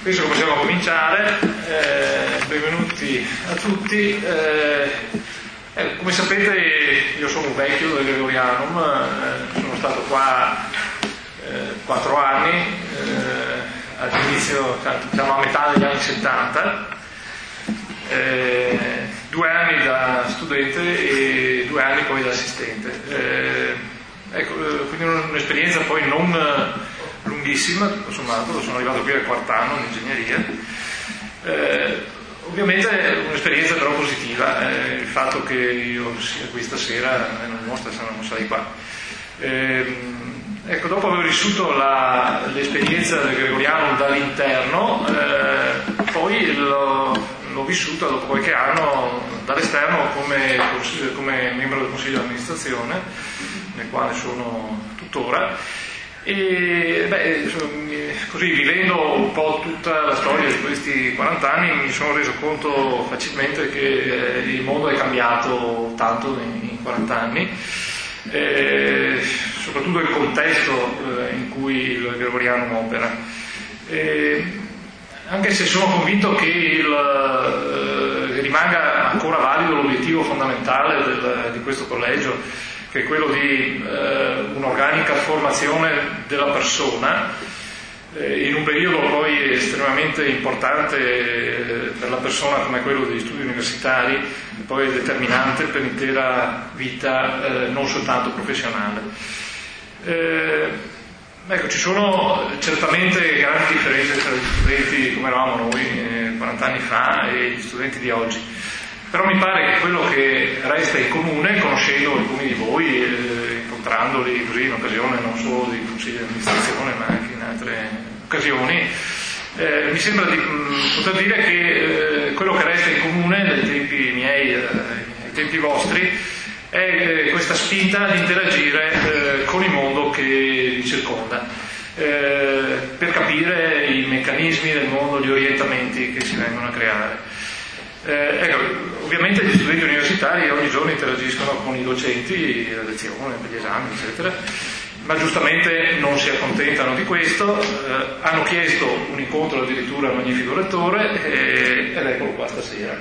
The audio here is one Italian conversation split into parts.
Penso che possiamo cominciare. Benvenuti a tutti. Come sapete, io sono un vecchio del Gregorianum, sono stato qua 4 anni, all'inizio, diciamo a metà degli anni 70, 2 anni da studente e 2 anni poi da assistente. Quindi un'esperienza poi non lunghissima, tutto sommato, sono arrivato qui al 4º anno in ingegneria. Ovviamente è un'esperienza però positiva, il fatto che io sia qui stasera non dimostra se non sarei qua. Dopo aver vissuto l'esperienza del Gregoriano dall'interno, poi l'ho vissuta dopo qualche anno dall'esterno come membro del Consiglio di amministrazione, nel quale sono tuttora. E così, vivendo un po' tutta la storia di questi 40 anni, mi sono reso conto facilmente che il mondo è cambiato tanto in 40 anni, soprattutto il contesto in cui il Gregoriano opera. Anche se sono convinto che rimanga ancora valido l'obiettivo fondamentale di questo collegio, che è quello di un'organica formazione della persona, in un periodo poi estremamente importante per la persona come quello degli studi universitari, e poi determinante per l'intera vita, non soltanto professionale. Ci sono certamente grandi differenze tra gli studenti come eravamo noi 40 anni fa e gli studenti di oggi. Però mi pare che quello che resta in comune, conoscendo alcuni di voi, incontrandoli così in occasione non solo di consigli di amministrazione ma anche in altre occasioni, mi sembra di poter dire che quello che resta in comune dai tempi miei ai tempi vostri è questa spinta di interagire con il mondo che vi circonda, per capire i meccanismi del mondo, gli orientamenti che si vengono a creare. Ovviamente gli studenti universitari ogni giorno interagiscono con i docenti, la lezione, per gli esami, eccetera, ma giustamente non si accontentano di questo, hanno chiesto un incontro addirittura al magnifico rettore ed eccolo qua stasera.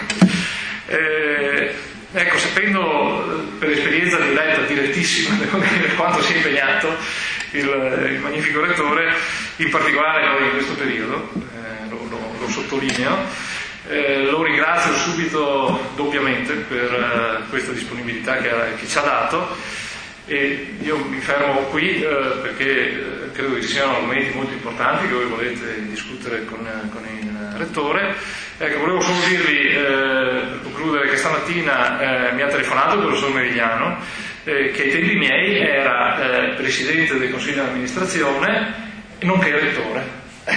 Sapendo per esperienza diretta, direttissima, devo dire, quanto si è impegnato il magnifico rettore, in particolare poi in questo periodo, lo sottolineo. Lo ringrazio subito doppiamente per questa disponibilità che ci ha dato, e io mi fermo qui perché credo che ci siano argomenti molto importanti che voi volete discutere con il rettore. Volevo solo dirvi, per concludere, che stamattina mi ha telefonato il professor Merigliano, che ai tempi miei era presidente del Consiglio di amministrazione nonché rettore.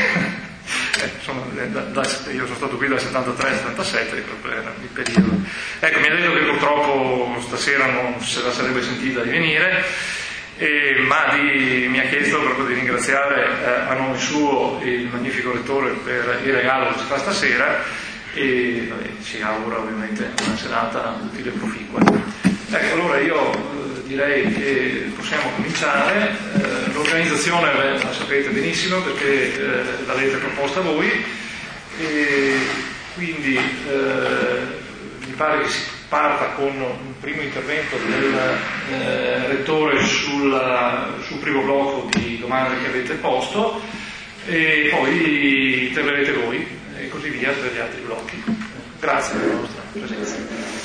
Io sono stato qui dal 73 al 77, proprio era il periodo. Mi ha detto che purtroppo stasera non se la sarebbe sentita di venire, ma mi ha chiesto proprio di ringraziare a nome suo il magnifico rettore per il regalo che ci fa stasera, e ci augura ovviamente una serata utile e proficua. Allora io direi che possiamo cominciare. L'organizzazione la sapete benissimo perché l'avete proposta voi, e quindi mi pare che si parta con un primo intervento del rettore sul primo blocco di domande che avete posto, e poi interverrete voi e così via per gli altri blocchi. Grazie per la vostra presenza.